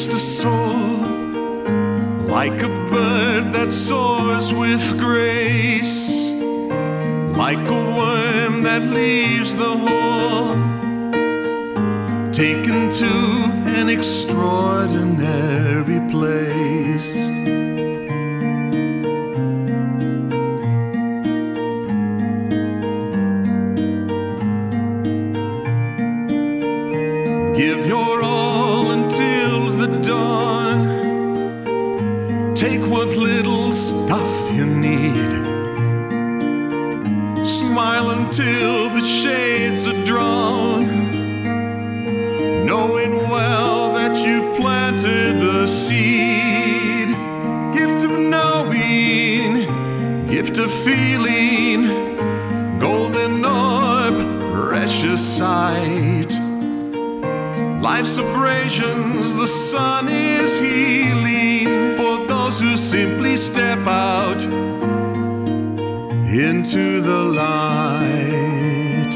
reach the soul, like a bird that soars with grace, like a worm that leaves the hole, taken to an extraordinary place. Give your all until the dawn. Take what little stuff you need. Smile until the shades are drawn, knowing well that you planted the seed. Gift of knowing, gift of feeling, golden orb, precious sight. Life's abrasions, the sun is healing for those who simply step out into the light.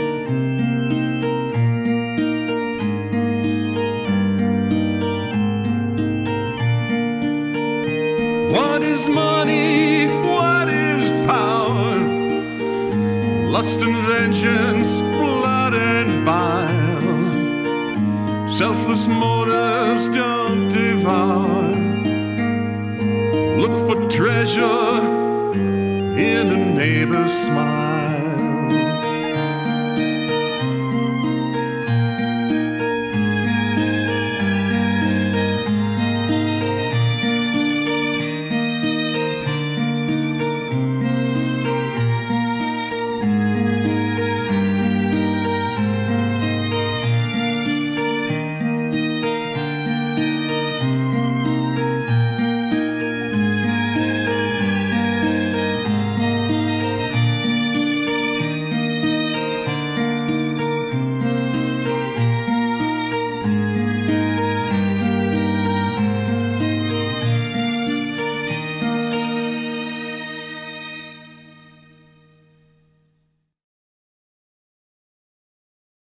What is money? What is power? Lust and vengeance, blood and bile. Selfless motives don't devour. Look for treasure in a neighbor's smile.